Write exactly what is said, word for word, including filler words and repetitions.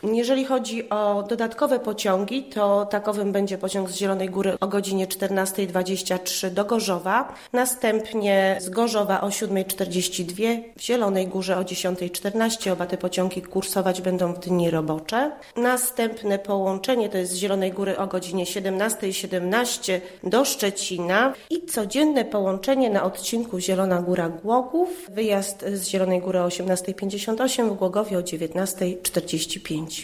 Jeżeli chodzi o dodatkowe pociągi, to takowym będzie pociąg z Zielonej Góry o godzinie czternasta dwadzieścia trzy do Gorzowa, następnie z Gorzowa o siódma czterdzieści dwa, w Zielonej Górze o dziesiąta czternaście. Oba te pociągi kursować będą w dni robocze. Następne połączenie to jest z Zielonej Góry o godzinie siedemnasta siedemnaście do Szczecina i codzienne połączenie na odcinku Zielona Góra-Głogów. Wyjazd z Zielonej Góry o osiemnasta pięćdziesiąt osiem, w Głogowie o dziewiętnasta czterdzieści pięć.